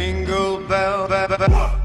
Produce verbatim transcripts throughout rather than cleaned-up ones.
Jingle bell, bell, bell,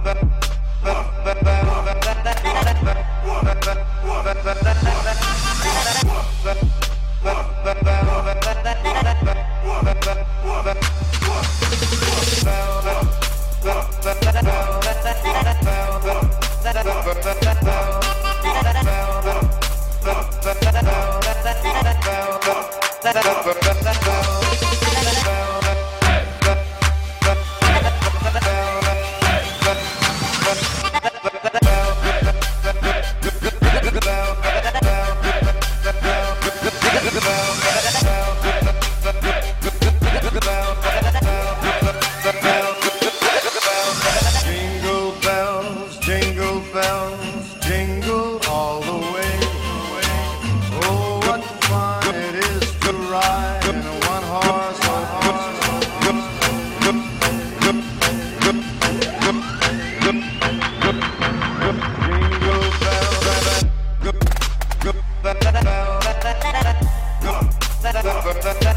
jingle all the way. Oh, what fun it is to ride in a one-horse open. Jingle bell, bell, bell, bell, bell, bell.